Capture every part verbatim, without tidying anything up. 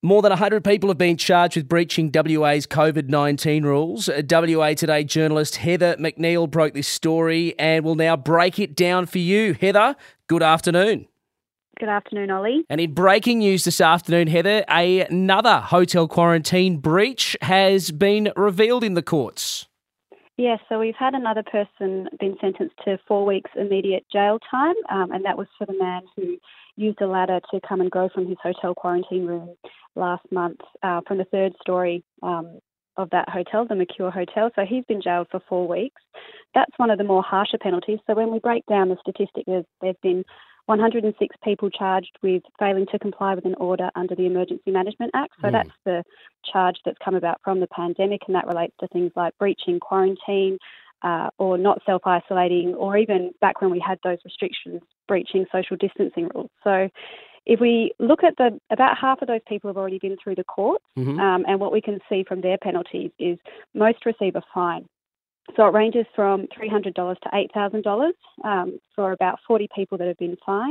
More than one hundred people have been charged with breaching W A's COVID nineteen rules. W A Today journalist Heather McNeil broke this story and will now break it down for you. Heather, good afternoon. Good afternoon, Ollie. And in breaking news this afternoon, Heather, a- another hotel quarantine breach has been revealed in the courts. Yes, so we've had another person been sentenced to four weeks immediate jail time, um, and that was for the man who used a ladder to come and go from his hotel quarantine room last month uh, from the third story um, of that hotel, the Mercure Hotel. So he's been jailed for four weeks. That's one of the more harsher penalties. So when we break down the statistic, there's, there's been one hundred six people charged with failing to comply with an order under the Emergency Management Act. So mm. that's the charge that's come about from the pandemic, and that relates to things like breaching quarantine uh, or not self-isolating, or even back when we had those restrictions, breaching social distancing rules. So if we look at the, about half of those people have already been through the courts, mm-hmm. um, and what we can see from their penalties is most receive a fine. So it ranges from three hundred dollars to eight thousand dollars um, for about forty people that have been fined.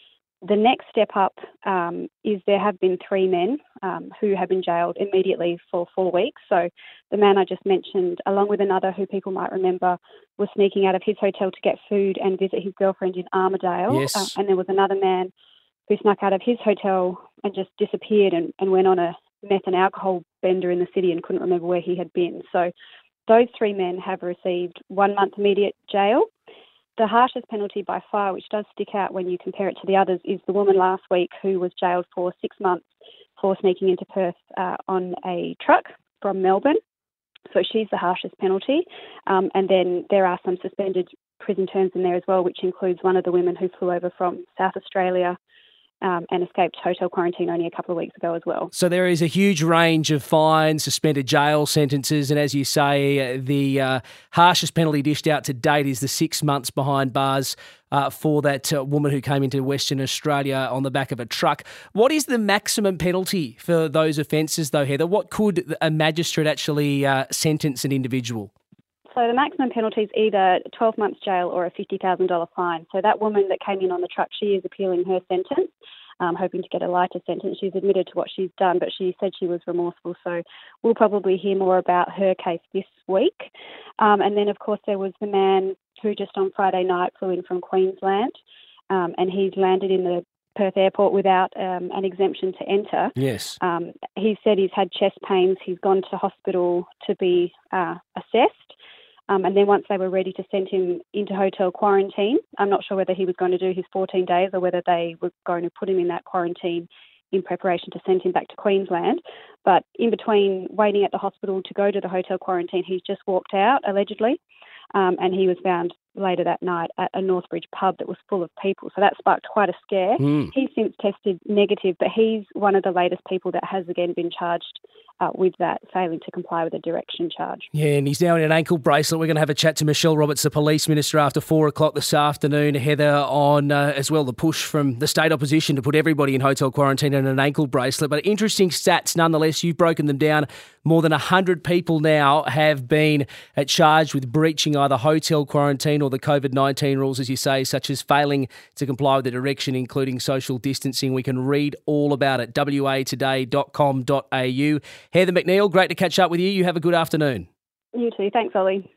The next step up um, is there have been three men um, who have been jailed immediately for four weeks. So the man I just mentioned, along with another who people might remember, was sneaking out of his hotel to get food and visit his girlfriend in Armidale. Yes. Uh, and there was another man who snuck out of his hotel and just disappeared and, and went on a meth and alcohol bender in the city and couldn't remember where he had been. So those three men have received one month immediate jail. The harshest penalty by far, which does stick out when you compare it to the others, is the woman last week who was jailed for six months for sneaking into Perth uh, on a truck from Melbourne. So she's the harshest penalty. Um, and then there are some suspended prison terms in there as well, which includes one of the women who flew over from South Australia Um, and escaped hotel quarantine only a couple of weeks ago as well. So there is a huge range of fines, suspended jail sentences, and as you say, the uh, harshest penalty dished out to date is the six months behind bars uh, for that uh, woman who came into Western Australia on the back of a truck. What is the maximum penalty for those offences, though, Heather? What could a magistrate actually uh, sentence an individual? So the maximum penalty is either twelve months jail or a fifty thousand dollars fine. So that woman that came in on the truck, she is appealing her sentence, um, hoping to get a lighter sentence. She's admitted to what she's done, but she said she was remorseful. So we'll probably hear more about her case this week. Um, and then, of course, there was the man who just on Friday night flew in from Queensland, um, and he's landed in the Perth airport without um, an exemption to enter. Yes. Um, he said he's had chest pains. He's gone to hospital to be uh, assessed. Um, and then once they were ready to send him into hotel quarantine, I'm not sure whether he was going to do his fourteen days or whether they were going to put him in that quarantine in preparation to send him back to Queensland. But in between waiting at the hospital to go to the hotel quarantine, he's just walked out, allegedly, um, and he was found later that night at a Northbridge pub that was full of people. So that sparked quite a scare. Mm. He's since tested negative, but he's one of the latest people that has again been charged uh, with that, failing to comply with a direction charge. Yeah, and he's now in an ankle bracelet. We're going to have a chat to Michelle Roberts, the Police Minister, after four o'clock this afternoon, Heather, on uh, as well the push from the state opposition to put everybody in hotel quarantine and an ankle bracelet. But interesting stats nonetheless. You've broken them down. More than one hundred people now have been uh, charged with breaching either hotel quarantine or the COVID nineteen rules, as you say, such as failing to comply with the direction, including social distancing. We can read all about it, w a today dot com dot a u. Heather McNeil, great to catch up with you. You have a good afternoon. You too. Thanks, Ollie.